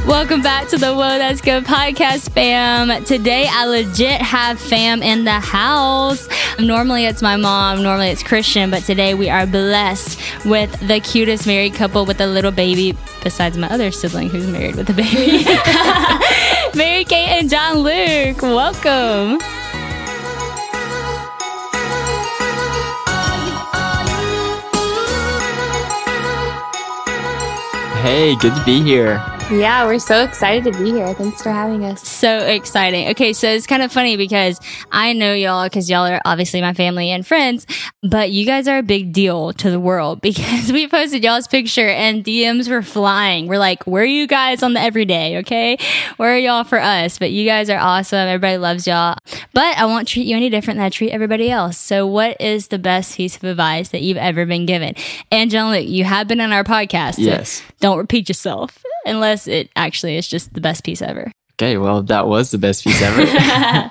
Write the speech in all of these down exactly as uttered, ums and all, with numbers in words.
Welcome back to the Whoa, That's Good podcast, fam. Today, I legit have fam in the house. Normally, it's my mom. Normally, it's Christian. But today, we are blessed with the cutest married couple with a little baby, besides my other sibling who's married with a baby. Mary Kate and John Luke. Welcome. Hey, good to be here. Yeah, we're so excited to be here. Thanks for having us. So exciting. Okay, so it's kind of funny because I know y'all because y'all are obviously my family and friends, but you guys are a big deal to the world because we posted y'all's picture and D Ms were flying. We're like, where are you guys on the everyday, okay? Where are y'all for us? But you guys are awesome. Everybody loves y'all. But I won't treat you any different than I treat everybody else. So what is the best piece of advice that you've ever been given? And John Luke, you have been on our podcast. So yes. Don't repeat yourself. Unless it actually is just the best piece ever. Okay, well, that was the best piece ever.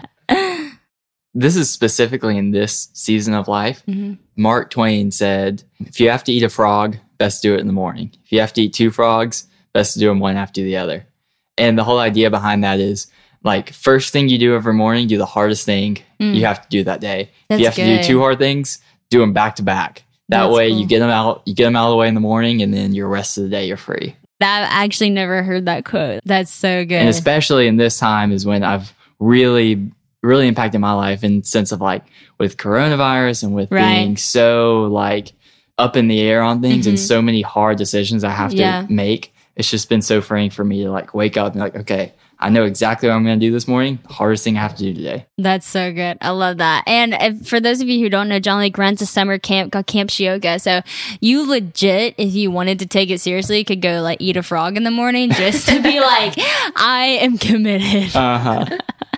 This is specifically in this season of life. Mm-hmm. Mark Twain said, if you have to eat a frog, best do it in the morning. If you have to eat two frogs, best to do them one after the other. And the whole idea behind that is, like, first thing you do every morning, do the hardest thing mm. you have to do that day. That's if you have good. to do two hard things, do them back to back. That That's way cool. you get them out, you get them out of the way in the morning, and then your rest of the day you're free. I've actually never heard that quote. That's so good. And especially in this time is when I've really, really impacted my life in the sense of like with coronavirus and with right. being so like up in the air on things mm-hmm. and so many hard decisions I have to yeah. make. It's just been so freeing for me to like wake up and be like, okay, I know exactly what I'm going to do this morning. The hardest thing I have to do today. That's so good. I love that. And if, for those of you who don't know, John Luke runs a summer camp called Camp Shioga. So you legit, if you wanted to take it seriously, could go like eat a frog in the morning just to be like, I am committed. Uh-huh.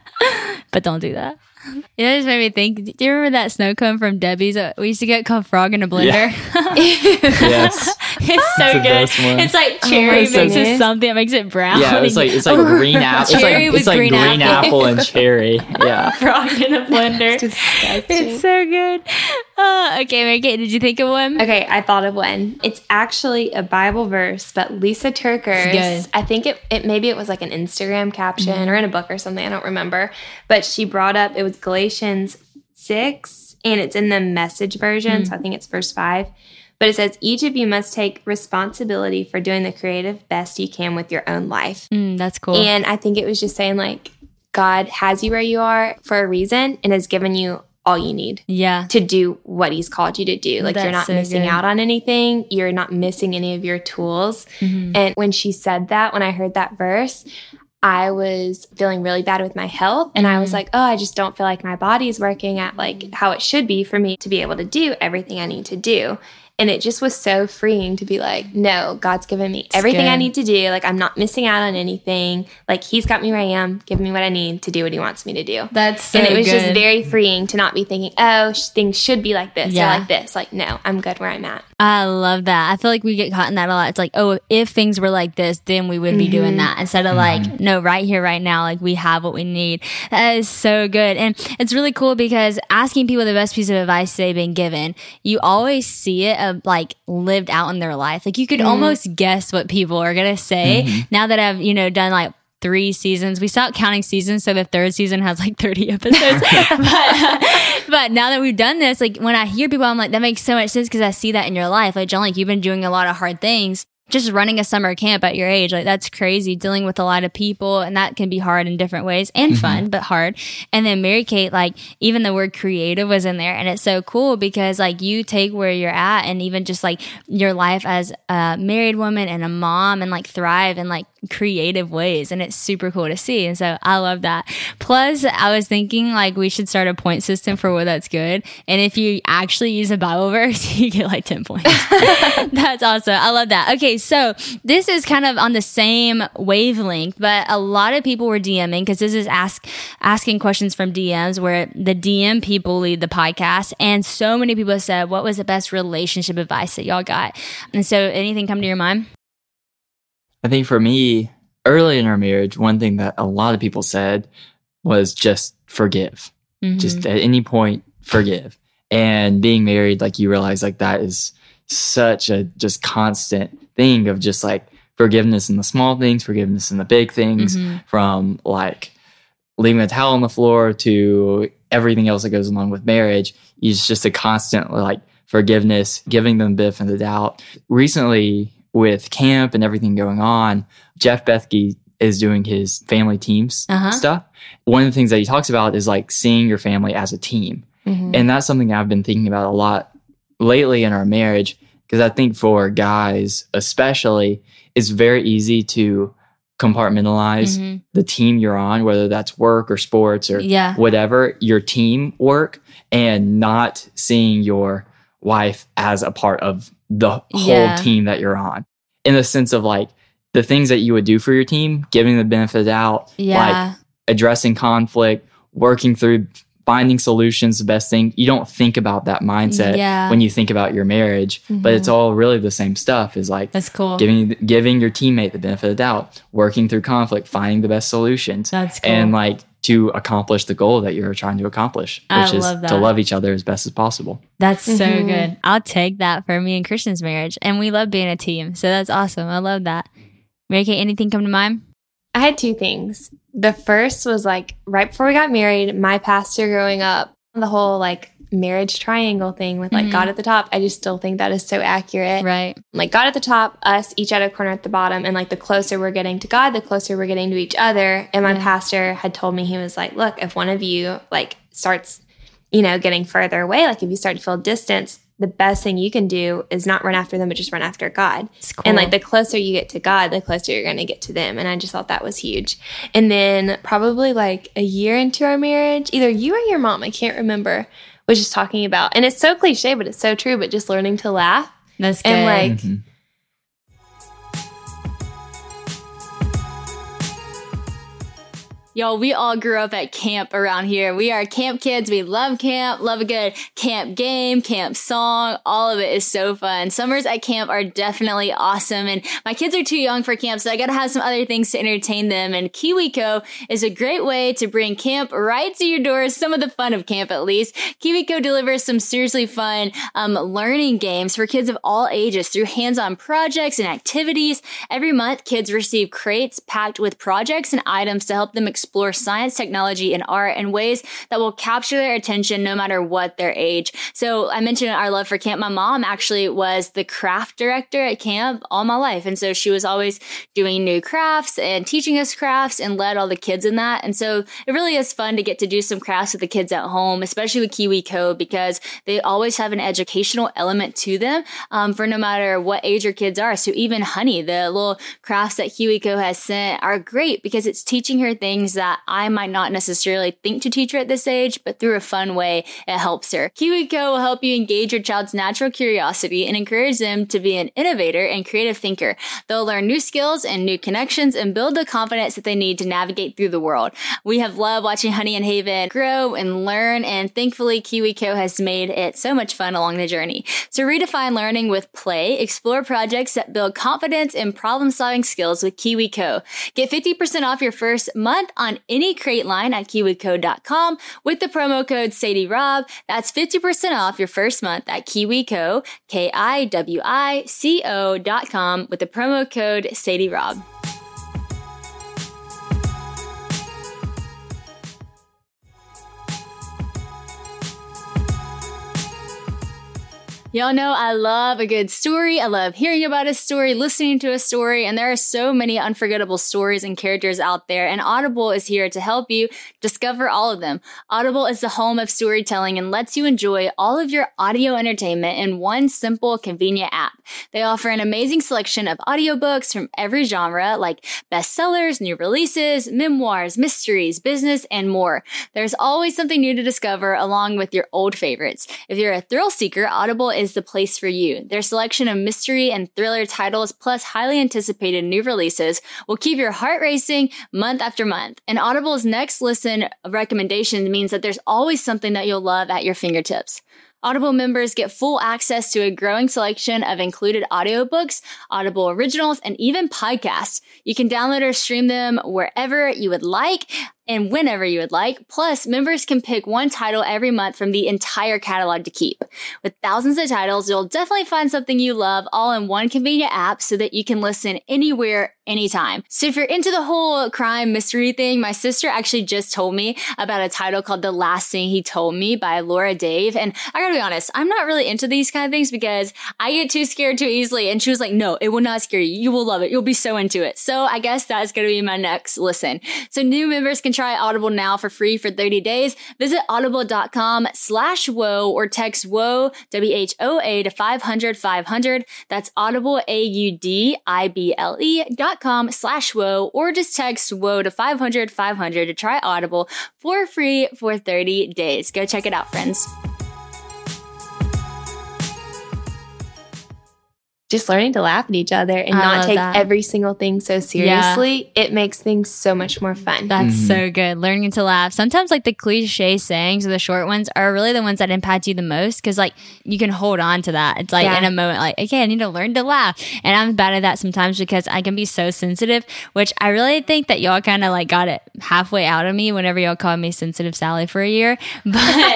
But don't do that. You know, it just made me think, do you remember that snow cone from Debbie's? Uh, we used to get called Frog in a Blender. Yeah. Yes. It's so good. It's like cherry Oh, mixes goodness. something that makes it brown. Yeah, it's like it's like green apple. It's Cherry like with it's like green green, apple. apple and cherry. Yeah. Frog in a blender. It's disgusting. It's so good. Uh, okay, Mary Kate, did you think of one? Okay, I thought of one. It's actually a Bible verse, but Lisa Turkers, It's good. I think it, it maybe it was like an Instagram caption mm-hmm. or in a book or something, I don't remember. But she brought up, it was Galatians six, and it's in the Message version, mm-hmm. so I think it's verse five. But it says, each of you must take responsibility for doing the creative best you can with your own life. Mm, that's cool. And I think it was just saying, like, God has you where you are for a reason and has given you all you need yeah. to do what he's called you to do. Like, That's you're not so missing good. out on anything. You're not missing any of your tools. Mm-hmm. And when she said that, when I heard that verse, I was feeling really bad with my health. And I was like, oh, I just don't feel like my body's working at like how it should be for me to be able to do everything I need to do. And it just was so freeing to be like, no, God's given me everything good. I need to do. Like, I'm not missing out on anything. Like, he's got me where I am, giving me what I need to do what he wants me to do. That's so And it was good. just very freeing to not be thinking, oh, sh- things should be like this Yeah. or like this. Like, no, I'm good where I'm at. I love that. I feel like we get caught in that a lot. It's like, oh, if things were like this, then we would be Mm-hmm. doing that. Instead of like, no, right here, right now, like we have what we need. That is so good. And it's really cool because asking people the best piece of advice they've been given, you always see it of like lived out in their life. Like you could Mm-hmm. almost guess what people are going to say Mm-hmm. now that I've, you know, done like three seasons. We stopped counting seasons, so the third season has like thirty episodes. but, but now that we've done this, like when I hear people, I'm like, that makes so much sense because I see that in your life. Like John, like you've been doing a lot of hard things. Just running a summer camp at your age, like that's crazy, dealing with a lot of people, and that can be hard in different ways and mm-hmm. fun, but hard. And then Mary Kate, like even the word creative was in there, and it's so cool because like you take where you're at and even just like your life as a married woman and a mom and like thrive in like creative ways, and it's super cool to see. And so I love that. Plus, I was thinking like we should start a point system for what that's good, and if you actually use a Bible verse, you get like ten points. That's awesome. I love that. Okay. So this is kind of on the same wavelength, but a lot of people were DMing because this is ask asking questions from D Ms where the D M people lead the podcast. And so many people said, what was the best relationship advice that y'all got? And so anything come to your mind? I think for me, early in our marriage, one thing that a lot of people said was just forgive. Mm-hmm. Just at any point, forgive. And being married, like you realize like that is such a just constant thing of just like forgiveness in the small things, forgiveness in the big things, Mm-hmm. from like leaving a towel on the floor to everything else that goes along with marriage. It's just a constant like forgiveness, giving them the benefit of the doubt. Recently, with camp and everything going on, Jeff Bethke is doing his family teams Uh-huh. stuff. One of the things that he talks about is like seeing your family as a team. Mhm. And that's something I've been thinking about a lot lately in our marriage, because I think for guys especially, it's very easy to compartmentalize Mhm. the team you're on, whether that's work or sports or Yeah. whatever, your team work, and not seeing your wife as a part of the whole Yeah. team that you're on. In the sense of like the things that you would do for your team, giving the benefit of the doubt, Yeah. like addressing conflict, working through finding solutions, the best thing. You don't think about that mindset Yeah. when you think about your marriage, but it's all really the same stuff. Is like That's cool. giving giving your teammate the benefit of the doubt, working through conflict, finding the best solutions, That's cool. and like to accomplish the goal that you're trying to accomplish, I which is love to that. love each other as best as possible. That's so Mhm. good. I'll take that for me and Christian's marriage. And we love being a team. So that's awesome. I love that. Mary Kate, anything come to mind? I had two things. The first was like right before we got married, my pastor growing up, the whole like marriage triangle thing with like Mhm. God at the top. I just still think that is so accurate. Right. Like God at the top, us each at a corner at the bottom. And like the closer we're getting to God, the closer we're getting to each other. And my Yeah. pastor had told me, he was like, look, if one of you like starts, you know, getting further away, like if you start to feel distance, the best thing you can do is not run after them, but just run after God. It's cool. And like the closer you get to God, the closer you're going to get to them. And I just thought that was huge. And then probably like a year into our marriage, either you or your mom, I can't remember, was just talking about, and it's so cliche, but it's so true, but just learning to laugh. That's good. And like, Mhm. Y'all, we all grew up at camp around here. We are camp kids. We love camp, love a good camp game, camp song. All of it is so fun. Summers at camp are definitely awesome. And my kids are too young for camp, so I got to have some other things to entertain them. And KiwiCo is a great way to bring camp right to your door. Some of the fun of camp, at least. KiwiCo delivers some seriously fun um, learning games for kids of all ages through hands-on projects and activities. Every month, kids receive crates packed with projects and items to help them explore explore science, technology, and art in ways that will capture their attention no matter what their age. So I mentioned our love for camp. My mom actually was the craft director at camp all my life. And so she was always doing new crafts and teaching us crafts and led all the kids in that. And so it really is fun to get to do some crafts with the kids at home, especially with KiwiCo, because they always have an educational element to them um, for no matter what age your kids are. So even Honey, the little crafts that KiwiCo has sent are great because it's teaching her things that I might not necessarily think to teach her at this age, but through a fun way, it helps her. KiwiCo will help you engage your child's natural curiosity and encourage them to be an innovator and creative thinker. They'll learn new skills and new connections and build the confidence that they need to navigate through the world. We have loved watching Honey and Haven grow and learn, and thankfully KiwiCo has made it so much fun along the journey. So redefine learning with play, explore projects that build confidence and problem-solving skills with KiwiCo. Get fifty percent off your first month on any crate line at kiwico dot com with the promo code Sadie Rob. That's fifty percent off your first month at KiwiCo, K I W I C O dot com with the promo code Sadie Rob. Y'all know I love a good story. I love hearing about a story, listening to a story, and there are so many unforgettable stories and characters out there, and Audible is here to help you discover all of them. Audible is the home of storytelling and lets you enjoy all of your audio entertainment in one simple, convenient app. They offer an amazing selection of audiobooks from every genre, like bestsellers, new releases, memoirs, mysteries, business, and more. There's always something new to discover along with your old favorites. If you're a thrill seeker, Audible is the place for you. Their selection of mystery and thriller titles plus highly anticipated new releases will keep your heart racing month after month. And Audible's next listen recommendation means that there's always something that you'll love at your fingertips. Audible members get full access to a growing selection of included audiobooks, Audible originals, and even podcasts. You can download or stream them wherever you would like. and whenever you would like. Plus, members can pick one title every month from the entire catalog to keep. With thousands of titles, you'll definitely find something you love all in one convenient app so that you can listen anywhere, anytime. So if you're into the whole crime mystery thing, my sister actually just told me about a title called The Last Thing He Told Me by Laura Dave. And I gotta be honest, I'm not really into these kind of things because I get too scared too easily. And she was like, no, it will not scare you. You will love it. You'll be so into it. So I guess that's gonna be my next listen. So new members can try Audible now for free for thirty days. Visit audible.com slash whoa or text whoa, W H O A to five hundred five hundred. That's audible, A U D I B L E dot com slash whoa, or just text whoa to five hundred five hundred to try Audible for free for thirty days. Go check it out, friends. Just learning to laugh at each other and I not love take that. every single thing so seriously, it makes things so much more fun. That's Mhm. so good. Learning to laugh. Sometimes like the cliche sayings or the short ones are really the ones that impact you the most because like you can hold on to that. It's like Yeah. in a moment like, okay, I need to learn to laugh. And I'm bad at that sometimes because I can be so sensitive, which I really think that y'all kind of like got it halfway out of me whenever y'all called me Sensitive Sally for a year. But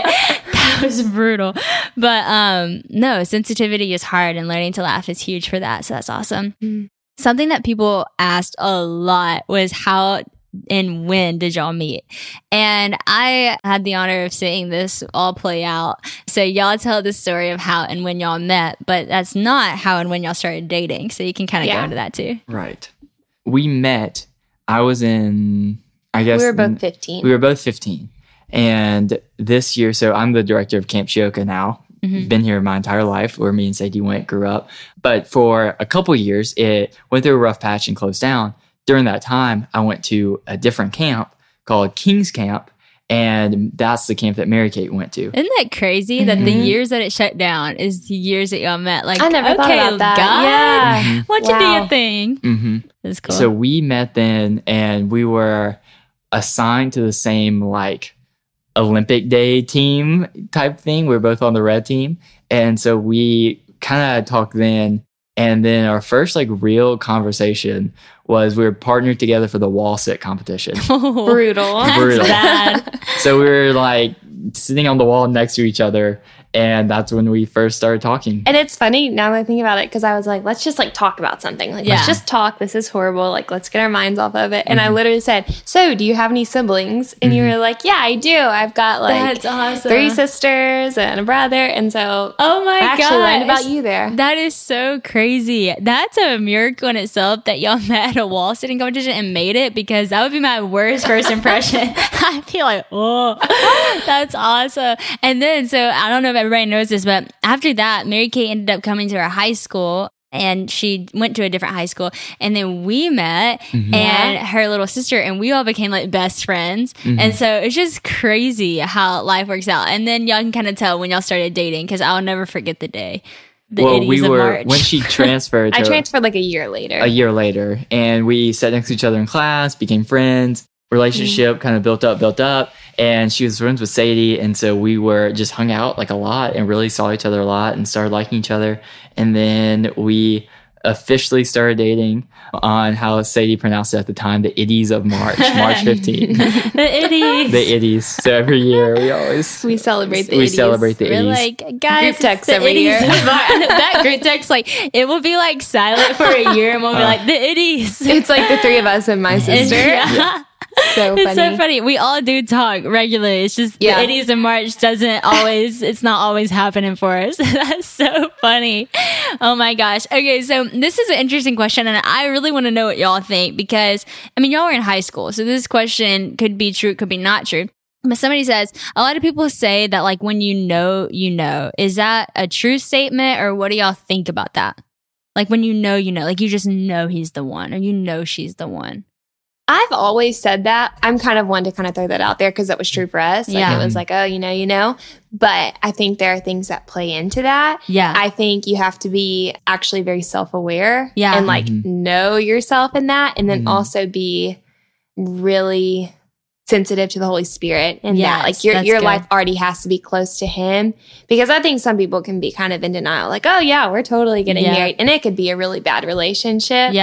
that was brutal. But um no, sensitivity is hard and learning to laugh is huge for that. So that's awesome. Mm. Something that people asked a lot was how and when did y'all meet? And I had the honor of seeing this all play out. So y'all tell the story of how and when y'all met, but that's not how and when y'all started dating. So you can kind of Yeah. go into that too. Right. We met, I was in, I guess. We were both fifteen. We were both fifteen. And this year, so I'm the director of Camp Shioka now. Mhm. Been here my entire life where me and Sadie went, grew up. But for a couple years, it went through a rough patch and closed down. During that time, I went to a different camp called King's Camp. And that's the camp that Mary Kate went to. Isn't that crazy that the Mhm. years that it shut down is the years that y'all met? Like, I never okay, thought about that. God, Yeah. Mhm. why don't you do Wow. your thing? Mm-hmm. That's cool. So we met then, and we were assigned to the same like Olympic Day team type thing. We were both on the red team, and so we kind of talked then. And then our first like real conversation was we were partnered together for the wall sit competition. Brutal. That's Brutal. bad. So we were like sitting on the wall next to each other, and that's when we first started talking. And it's funny now that I think about it because I was like, let's just like talk about something. Like, Yeah. let's just talk. This is horrible. Like, let's get our minds off of it. And I Mhm. literally said, so do you have any siblings? And you Mhm. were like, yeah, I do. I've got like That's awesome. three sisters and a brother. And so Oh my I actually god! learned about you there. That is so crazy. That's a miracle in itself that y'all met at a wall sitting competition and made it because that would be my worst first impression. I feel like, oh, that's awesome. And then, so I don't know if everybody knows this, but after that, Mary Kate ended up coming to our high school. And she went to a different high school. And then we met Mhm. and her little sister, and we all became like best friends. Mhm. And so it's just crazy how life works out. And then y'all can kind of tell when y'all started dating because I'll never forget the day. The well, itties we of were March. when she transferred. I to transferred like a year later. a year later, and we sat next to each other in class, became friends. Relationship Mm. kind of built up, built up, and she was friends with Sadie, and so we were just hung out like a lot and really saw each other a lot and started liking each other. And then we officially started dating on how Sadie pronounced it at the time, the itties of March, March fifteenth. the itties. The itties. So every year we always we celebrate the we itties. celebrate the We're itties. like, guys, Group it's text the every itties year. of March. And that group text, like, it will be like silent for a year and we'll be Uh. like, the itties. It's like the three of us and my And- sister. yeah. So It's funny. so funny. We all do talk regularly. It's just Yeah. the itties in March doesn't always, it's not always happening for us. That's so funny. Oh my gosh. Okay. So this is an interesting question and I really want to know what y'all think because, I mean, y'all were in high school. So this question could be true, could be not true. But somebody says, a lot of people say that like when you know, you know. Is that a true statement or what do y'all think about that? Like when you know, you know, like you just know he's the one or you know she's the one. I've always said that. I'm kind of one to kind of throw that out there because that was true for us. Like Yeah. it was like, oh, you know, you know. But I think there are things that play into that. Yeah. I think you have to be actually very self-aware Yeah. and like Mhm. know yourself in that and then Mhm. also be really sensitive to the Holy Spirit and Yes, that like your that's your good. life already has to be close to him because I think some people can be kind of in denial like, oh yeah, we're totally getting Yeah. married and it could be a really bad relationship. yeah.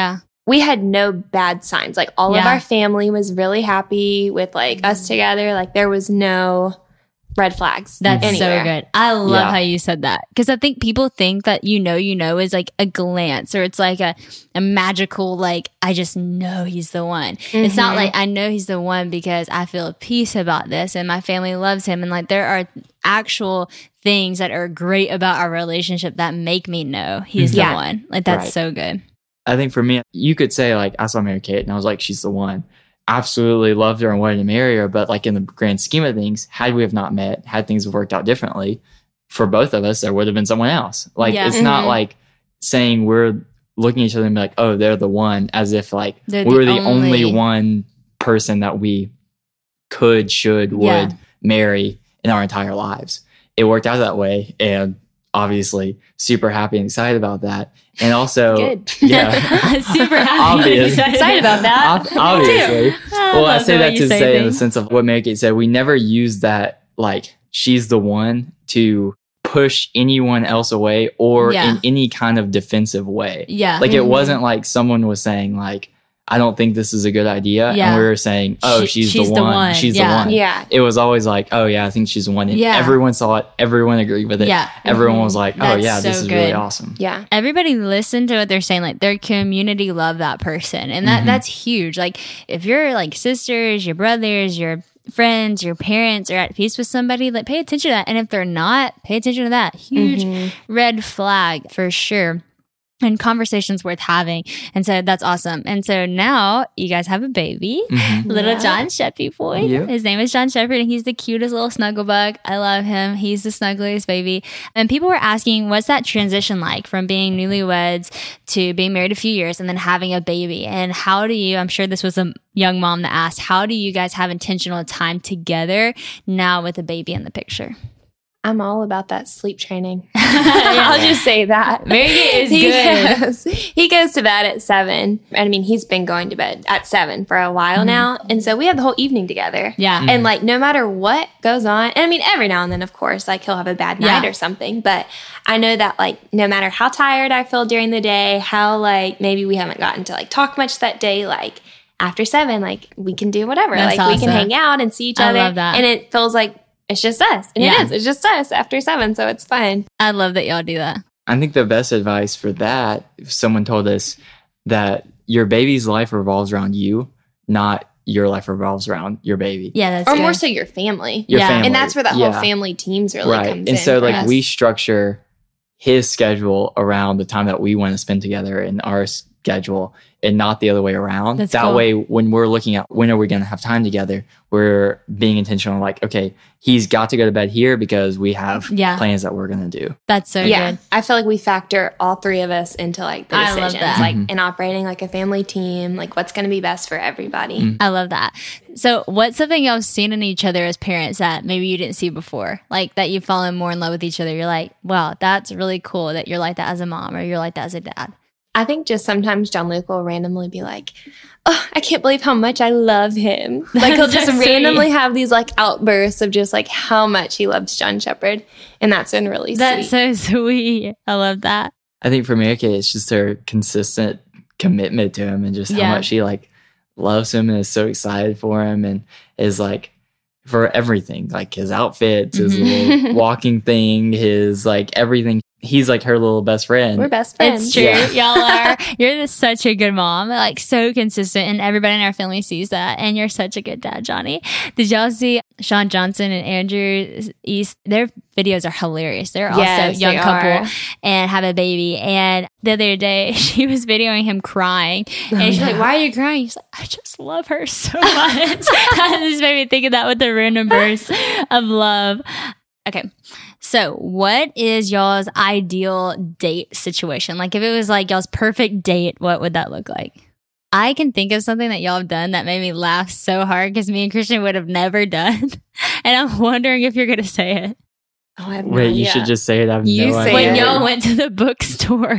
we had no bad signs. Like all of Yeah. our family was really happy with like us together. Like there was no red flags. That's anywhere. so good. I love Yeah. how you said that. Because I think people think that you know, you know is like a glance or it's like a, a magical, like, I just know he's the one. It's not Mhm. like I know he's the one because I feel peace about this and my family loves him. And like there are actual things that are great about our relationship that make me know he's Yeah. the one. Like that's Right. so good. I think for me, you could say like I saw Mary Kate and I was like, she's the one. Absolutely loved her and wanted to marry her. But like in the grand scheme of things, had we have not met, had things worked out differently for both of us, there would have been someone else. Like Yeah. it's not Mhm. like saying we're looking at each other and be like, oh, they're the one, as if like They're we the were the only, only- one person that we could, should, would Yeah. marry in our entire lives. It worked out that way. And obviously super happy and excited about that. And also, Good. yeah. Super happy. Obvious. Excited about that. Ob- obviously. Well, I love say the way that you to say say in the things. sense of what Mary Kate said, we never use that like she's the one to push anyone else away or Yeah. in any kind of defensive way. Yeah. Like it Mhm. wasn't like someone was saying like, I don't think this is a good idea. Yeah. And we were saying, oh, She- she's, she's the, the one. one. She's Yeah. the one. Yeah. It was always like, oh yeah, I think she's the one. And Yeah. everyone saw it. Everyone agreed with it. Yeah. Everyone Mhm. was like, oh That's yeah, this so is really good. awesome. Yeah. Everybody listen to what they're saying. Like their community love that person. And that Mhm. that's huge. Like if your like sisters, your brothers, your friends, your parents are at peace with somebody, like pay attention to that. And if they're not, pay attention to that. Huge Mhm. red flag for sure. And conversations worth having. And so that's awesome. And so now you guys have a baby. Mhm. Little Yeah. John Sheppy boy. Yeah. His name is John Shepherd, and he's the cutest little snuggle bug. I love him. He's the snuggliest baby. And people were asking, what's that transition like from being newlyweds to being married a few years and then having a baby? And how do you, I'm sure this was a young mom that asked, how do you guys have intentional time together now with a baby in the picture? I'm all about that sleep training. I'll just say that. Very good is he good. Goes, he goes to bed at seven. I mean, he's been going to bed at seven for a while now. And so we have the whole evening together. Yeah. And like, no matter what goes on, and I mean, every now and then, of course, like he'll have a bad night Yeah. or something. But I know that like, no matter how tired I feel during the day, how like maybe we haven't gotten to like talk much that day, like after seven, like we can do whatever. That's like we can awesome. hang out and see each I other. love that. And it feels like it's just us. And Yeah. it is. It's just us after seven. So it's fun. I love that y'all do that. I think the best advice for that, if someone told us that your baby's life revolves around you, not your life revolves around your baby. Yeah, that's Or good. more so your family. Your Yeah. family. And that's where that Yeah. whole family teams really right. comes And in. so for like us. we structure his schedule around the time that we want to spend together in our schedule and not the other way around. That's that cool. way, when we're looking at when are we going to have time together, we're being intentional. Like, okay, he's got to go to bed here because we have Yeah. plans that we're going to do. That's so yeah, good. I feel like we factor all three of us into like the I love decisions, that. like Mhm. in operating like a family team, like what's going to be best for everybody. Mhm. I love that. So, what's something y'all seen in each other as parents that maybe you didn't see before? Like that you've fallen more in love with each other. You're like, wow, that's really cool that you're like that as a mom or you're like that as a dad. I think just sometimes John Luke will randomly be like, oh, I can't believe how much I love him. Like he'll That's just so sweet. randomly have these like outbursts of just like how much he loves John Shepherd. And that's been really That's sweet. so sweet. I love that. I think for Mary Kate, it's just her consistent commitment to him and just Yeah. how much she like loves him and is so excited for him and is like for everything, like his outfits, his Mhm. little walking thing, his like everything. He's like her little best friend. We're best friends. It's true. Yeah. Y'all are. You're just such a good mom. Like so consistent, and everybody in our family sees that. And you're such a good dad, Johnny. Did y'all see Sean Johnson and Andrew East? Their videos are hilarious. They're also Yes, a young they couple are. and have a baby. And the other day, she was videoing him crying, and she's like, "Why are you crying?" He's like, "I just love her so much." That just made me think of that with the random burst of love. Okay. So, what is y'all's ideal date situation? Like, if it was like y'all's perfect date, what would that look like? I can think of something that y'all have done that made me laugh so hard because me and Christian would have never done. And I'm wondering if you're going to say it. Oh, I have no Wait, you idea. should just say it. I have You no say idea. When it. y'all went to the bookstore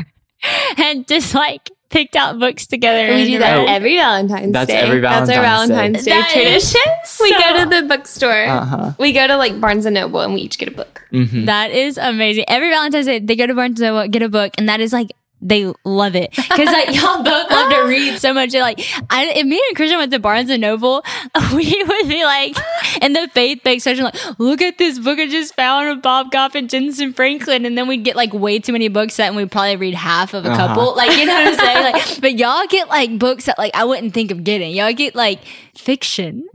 and just like picked out books together. We and do that Oh. every Valentine's That's Day. every That's our Valentine's Valentine's Day. Day, That is tradition. We so- go to the bookstore. Uh-huh. We go to like Barnes and Noble and we each get a book. Mhm. That is amazing. Every Valentine's Day, they go to Barnes and Noble, get a book, and that is like they love it because like y'all both love to read so much. Like, I, if me and Christian went to Barnes and Noble, we would be like in the faith-based section, like, look at this book I just found of Bob Goff and Jensen Franklin, and then we'd get like way too many books that, and we'd probably read half of a Uh-huh. couple. Like, you know what I'm saying? Like, but y'all get like books that like I wouldn't think of getting. Y'all get like fiction.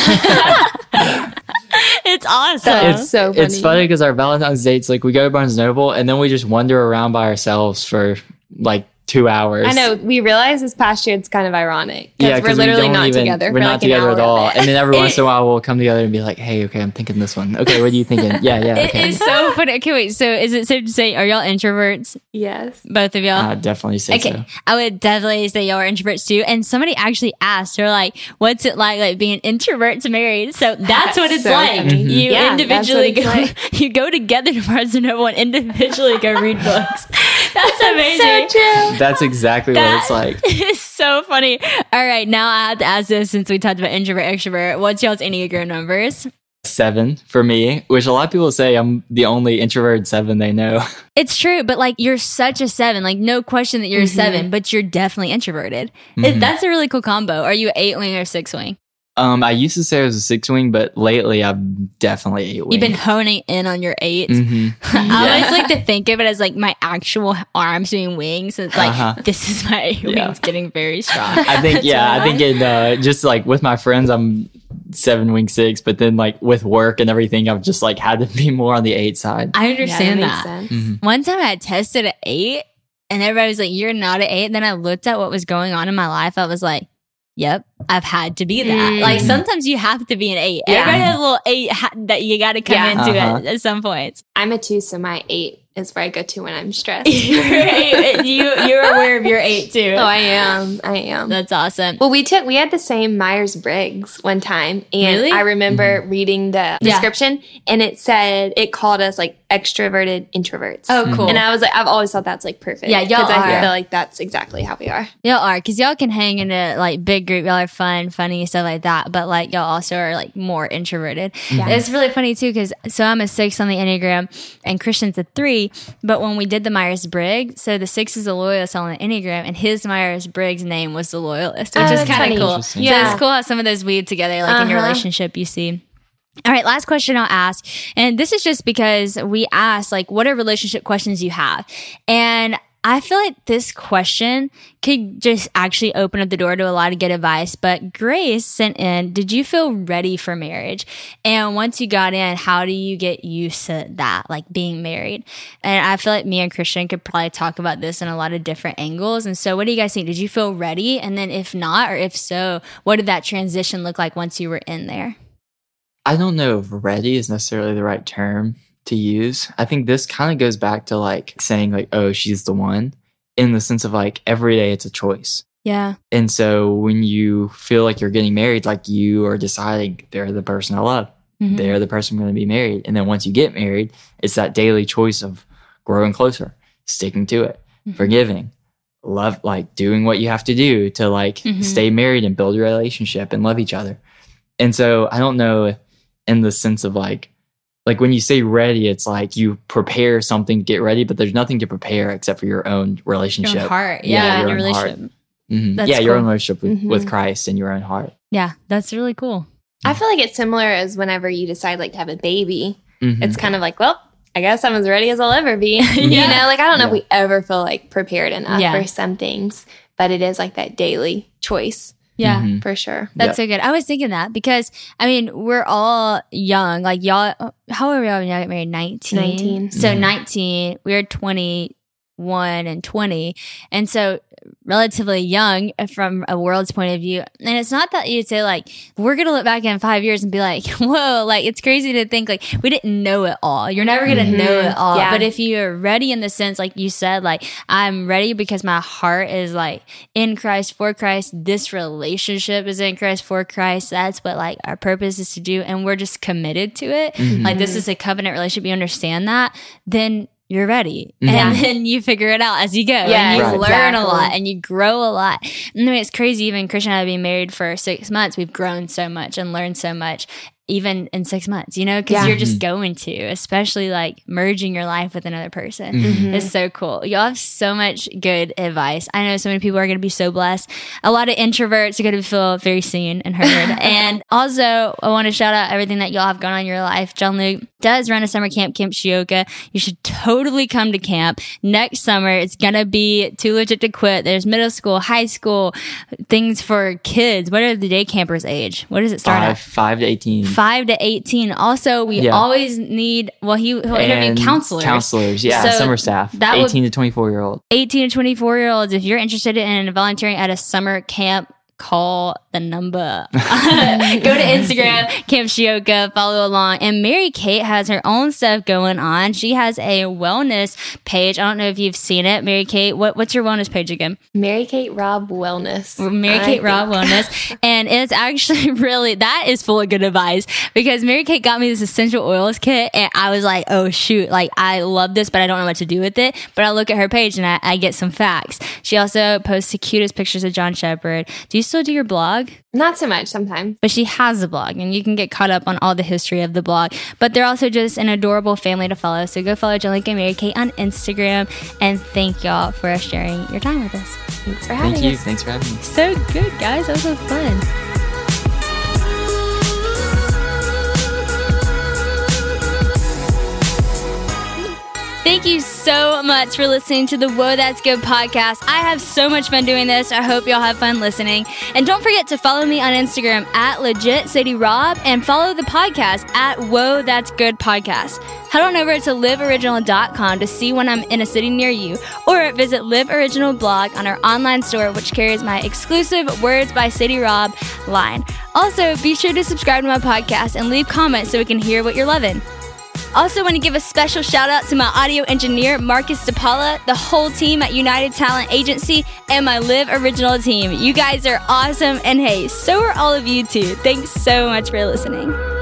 It's awesome. That's so funny. It's funny because our Valentine's dates, like we go to Barnes and Noble and then we just wander around by ourselves for like two hours. I know. We realized this past year it's kind of ironic Yeah, because we're 'cause we literally don't not even- together. We're for not like together an at hour all. of it. And then every It- once in a while we'll come together and be like, hey, okay, I'm thinking this one. Okay, what are you thinking? Yeah, yeah, It okay. is so funny. Okay, wait. So is it safe to say, are y'all introverts? Yes. Both of y'all? I definitely say Okay, so. I would definitely say y'all are introverts too. And somebody actually asked, they're like, "What's it like, like being introverts married?" So that's what it's So like. funny. Mhm. You Yeah, individually that's go, what it's you go together to Barnes and Noble and individually go read books. That's amazing. So true. That's exactly what it's like. It's so funny. All right, now I have to ask this since we talked about introvert, extrovert. What's y'all's Enneagram numbers? Seven for me, which a lot of people say I'm the only introverted seven they know. It's true, but like you're such a seven. Like no question that you're a seven, but you're definitely introverted. It- Mhm. that's a really cool combo. Are you eight wing or six wing? Um, I used to say I was a six wing, but lately I'm definitely eight wing. You've been honing in on your eight. hmm I always like to think of it as like my actual arms being wings. So it's like, Uh-huh. this is my eight Yeah. wings getting very strong. I think, That's yeah, I why. think it, uh, just like with my friends, I'm seven wing six, but then like with work and everything, I've just like had to be more on the eight side. I Yeah, understand that that. makes sense. Mhm. One time I tested an eight and everybody was like, you're not an eight. Then I looked at what was going on in my life. I was like, yep, I've had to be that. Mm. Like sometimes you have to be an eight. Yeah. Everybody has a little eight ha- that you got to come Yeah. into Uh-huh. at, at some points. I'm a two, so my eight is where I go to when I'm stressed. you're, eight. you, you're aware of your eight too. Oh, I am. I am. That's awesome. Well, we took we had the same Myers Briggs one time, and Really? I remember reading the Yeah. description, and it said it called us like extroverted introverts. Oh, cool. And I was like, I've always thought that's like perfect. Yeah, y'all 'Cause I are. feel like that's exactly how we are. Y'all are, because y'all can hang in a like big group. Y'all are fun, funny, stuff like that. But like y'all also are like more introverted. Yeah. It's really funny too, because so I'm a six on the Enneagram and Christian's a three. But when we did the Myers Briggs, so the six is the loyalist on the Enneagram, and his Myers Briggs name was the loyalist, which Oh, is that's kind funny. of cool. Interesting. So Yeah. it's cool how some of those weave together, like in your Uh-huh. relationship, you see. All right, last question I'll ask. And this is just because we asked, like, what are relationship questions you have? And I feel like this question could just actually open up the door to a lot of good advice. But Grace sent in, did you feel ready for marriage? And once you got in, how do you get used to that, like being married? And I feel like me and Christian could probably talk about this in a lot of different angles. And so what do you guys think? Did you feel ready? And then if not, or if so, what did that transition look like once you were in there? I don't know if ready is necessarily the right term to use. I think this kind of goes back to like saying like, oh, she's the one, in the sense of like every day it's a choice. Yeah. And so when you feel like you're getting married, like you are deciding they're the person I love. Mhm. They're the person I'm going to be married. And then once you get married, it's that daily choice of growing closer, sticking to it, Mhm. forgiving, love, like doing what you have to do to like Mhm. stay married and build a relationship and love each other. And so I don't know in the sense of like, like when you say ready, it's like you prepare something to get ready, but there's nothing to prepare except for your own relationship. Your own heart. Yeah, Yeah, your your, own heart. relationship. Mhm. That's Yeah, your cool. own relationship with, Mhm. with Christ and your own heart. Yeah, that's really cool. I feel like it's similar as whenever you decide like to have a baby. Mhm. It's kind of like, well, I guess I'm as ready as I'll ever be. You Yeah. know, like I don't know Yeah. if we ever feel like prepared enough Yeah. for some things, but it is like that daily choice Yeah. Mhm. for sure. That's Yep. so good. I was thinking that because I mean we're all young. Like y'all, how old were y'all when y'all got married? Nineteen. nineteen. So Mhm. nineteen. We were twenty one and twenty, and so relatively young from a world's point of view. And it's not that you say like we're gonna look back in five years and be like, whoa, like it's crazy to think like we didn't know it all. You're never gonna Mhm. know it all. Yeah. But if you're ready in the sense, like you said, like I'm ready because my heart is like in Christ, for Christ. This relationship is in Christ, for Christ. That's what like our purpose is to do, and we're just committed to it. Mhm. Like this is a covenant relationship. You understand that, then you're ready, Mhm. and then you figure it out as you go. Yeah, and you Right. learn a exactly. lot, and you grow a lot. I mean, it's crazy. Even Christian and I being married for six months, we've grown so much and learned so much. even in six months, you know, because Yeah. you're just going to, especially like merging your life with another person. Mhm. It's so cool. Y'all have so much good advice. I know so many people are going to be so blessed. A lot of introverts are going to feel very seen and heard. And also, I want to shout out everything that y'all have going on in your life. John Luke does run a summer camp, Camp Shioka. You should totally come to camp next summer. It's going to be too legit to quit. There's middle school, high school, things for kids. What are the day campers age? What does it start Five, at? five to eighteen. Five to eighteen. Also, we Yeah. always need, well, he, he'll interview And counselors. Counselors, yeah, So summer staff. that would- eighteen to twenty-four year old. eighteen to twenty-four year olds, if you're interested in volunteering at a summer camp, call the number. Go to Instagram, Camp Shioka, follow along. And Mary Kate has her own stuff going on. She has a wellness page. I don't know if you've seen it. Mary Kate, what, what's your wellness page again? Mary Kate Robb Wellness. Mary I Kate think. Robb Wellness. And it's actually really, that is full of good advice because Mary Kate got me this essential oils kit and I was like, oh shoot, like I love this, but I don't know what to do with it. But I look at her page and I, I get some facts. She also posts the cutest pictures of John Shepherd. Do you still do your blog? Not so much sometimes. But she has a blog and you can get caught up on all the history of the blog. But they're also just an adorable family to follow. So go follow John Luke and Mary Kate on Instagram. And thank y'all for sharing your time with us. Thanks for having Thank you. us. Thanks for having me. So good, guys. That was so fun. Thank you so much for listening to the Whoa That's Good podcast. I have so much fun doing this. I hope y'all have fun listening. And don't forget to follow me on Instagram at Legit City Rob and follow the podcast at Whoa That's Good podcast. Head on over to live original dot com to see when I'm in a city near you, or visit Live Original blog on our online store, which carries my exclusive Words by City Rob line. Also, be sure to subscribe to my podcast and leave comments so we can hear what you're loving. Also want to give a special shout out to my audio engineer, Marcus DePaula, the whole team at United Talent Agency, and my Live Original team. You guys are awesome, and hey, so are all of you too. Thanks so much for listening.